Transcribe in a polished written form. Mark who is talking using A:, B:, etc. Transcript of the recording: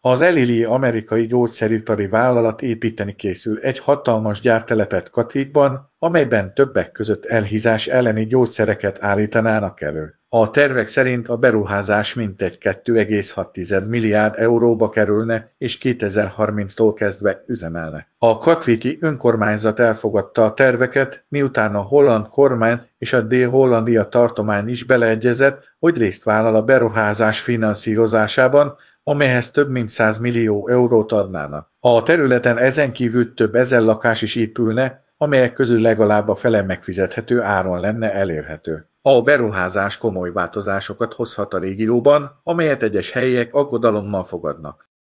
A: Az Eli Lilly amerikai gyógyszeripari vállalat építeni készül egy hatalmas gyártelepet Katwijk-ban, amelyben többek között elhízás elleni gyógyszereket állítanának elő. A tervek szerint a beruházás mintegy 2,6 milliárd euróba kerülne, és 2030-tól kezdve üzemelne. A katwiki önkormányzat elfogadta a terveket, miután a holland kormány és a Dél-Hollandia tartomány is beleegyezett, hogy részt vállal a beruházás finanszírozásában, amelyhez több mint 100 millió eurót adnának. A területen ezen kívül több ezer lakás is épülne, amelyek közül legalább a fele megfizethető áron lenne elérhető. A beruházás komoly változásokat hozhat a régióban, amelyet egyes helyiek aggodalommal fogadnak.